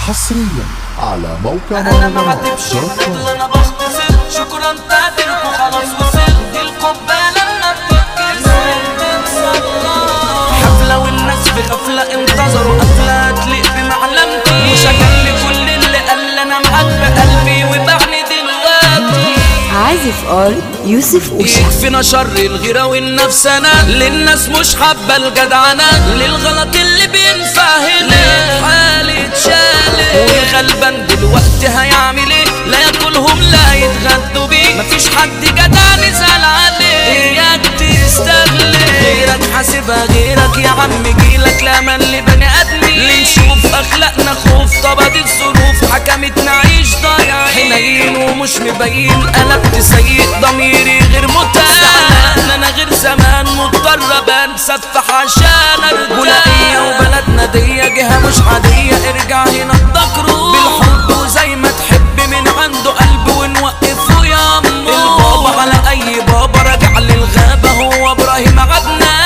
حصريا على موقع انا ما عاتبش النجل انا بختصر شكرا تقدرك وخلاص وصلت دي القبة لما بتتكسر تتصلى حفلة والناس في غفلة انتظروا قفلة تليق بمعلمتي مش هكلم كل اللي قال انا معاك بقلبي وبعني دلوقتي عازف يوسف أوشا. يكفينا شر الغيرة والنفسنا للناس مش حابة الجدعنة للغلط اللي بينفع هنا حالي اتشالت والغلبان دلوقتي هيعمل ايه لا ياكلهم لا يتغدوا بيه مفيش حد جدع نزعل عليه اياك تستغل غيرك حاسبها غيرك يا عم جيلك لا من لبني ادمين اللي نشوف اخلاقنا خوف طبقت الظروف حكمت نعيش ضايعين حنين ومش مبين قلبت سيء ضميري غير متعب انا غير زمان مضطر بنسفح عشان ارجع وبلدنا دي جهة مش عادية ارجع هنا تذكروا بالحب وزي ما تحب من عنده قلب ونوقفه يا امه البابا على اي بابا رجع للغابة هو ابراهيم عبد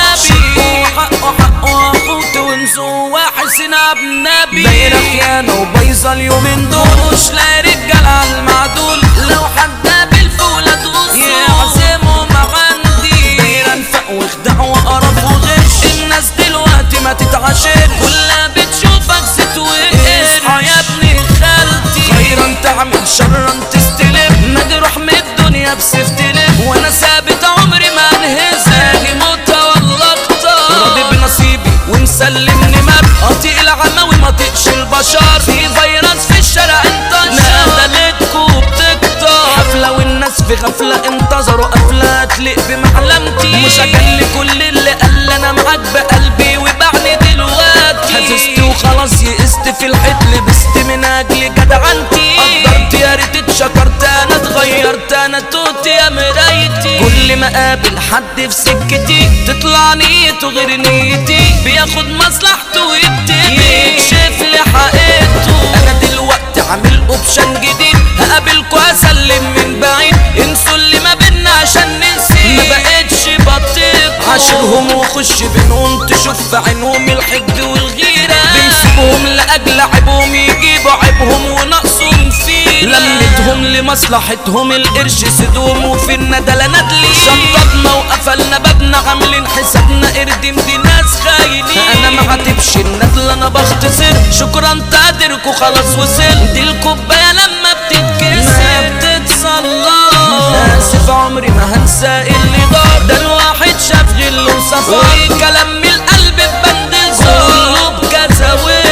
نبي حقه اخوته ونزوه وحسين عبد نبي دايرة خيانة وبايظة اليومين دول مش لاقي رجال على المعدول لو حد بالفولة دوسه يعزمهم عندي دايرة نفق وخدع وقرف وغش الناس دلوقتي ما تتعاشر كلها بتشوفك ستوقف اصحى يا ابني خالتي خيرا تعمل شرا تستلم مجروح من الدنيا بسيف تلم وانا ثابت عمري ما انهزم موتة والله اكتر راضي بنصيبي ومسلمني ماب اطيق العماوي ما طيقش البشر في فيروس في الشارع انتشر نادلتكو بتكتر حفلة والناس في غفلة انتظروا قفلة تليق بمعلمتي مش هجل كل اللي قال انا معاك بقلبي وبعني دلوقتي حزست وخلاص يئست في الحيط لبست من اجل جدعنتي قدرت يا ريت اتشكرت انا اتغيرت انا توت يا مرايتي كل ما قابل حد في سكتي تطلع نيته غير نيتي بياخد مصلحته ويبتدي يكشف لي حقيقته انا دلوقتي عامل اوبشن جديد هقابلكوا هسلم من بعيد انسوا اللي ما بينا عشان ننسي ما بقتش بطيق عاشرهم وخش بينهم تشوف في عينهم الحقد والغيرة بنسيبهم لاجل عيبهم يجيبوا عيبهم ونقصهم فيه لمتهم لمصلحتهم القرش سدوم وفي الندلة ندلي شطبنا وقفلنا بابنا عاملين حسابنا اردم دي ناس خاينين انا ما عاتبش الندل انا بختصر شكرا تقدرك وخلاص وصلت دي الكوباية لما بتتكسر بتتصلى اسف عمري ما هنسى اللي دار ده الواحد شاف غل وصفار كلام من القلب ببند كله بكذا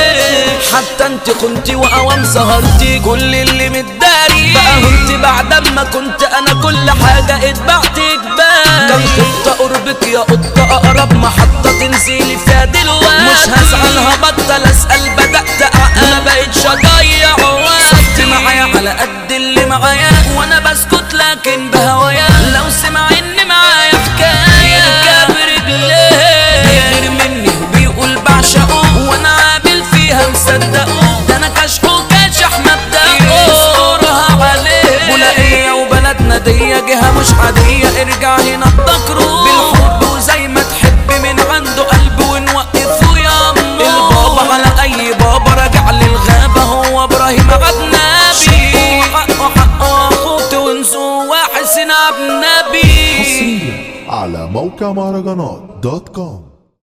وش حتى انت كنتي واوام سهرتي كل اللي متداري بقى هنت بعد ما كنت انا كل حاجة اتبعت جبال كان خطة قربك يا قطة اقرب محطة تنزلي فيها دلوقتي مش هزعل هبطل اسأل بدأت اعقل ما بقتش اضيع وقت معايا على قد اللي معايا وانا بسكت لكن بهوايا لو سمع ان معايا حكاية يركب رجليه بيغير مني وبيقول بعشقه وانا عامل فيها مصدقه ده انا كشحه كاشح مبدأه يسترها عليه بلاقية وبلدنا دي جهة مش عادية ارجع هنا تذكروا بالحب وزي ما تحب من عنده قلب ونوقفه يا امه البابا على اي بابا رجع للغابة هو ابراهيم عبد نبي حقه اخوته ونزوه وحسين عبد نبي حصريا على موقع مهرجانات دوت كوم.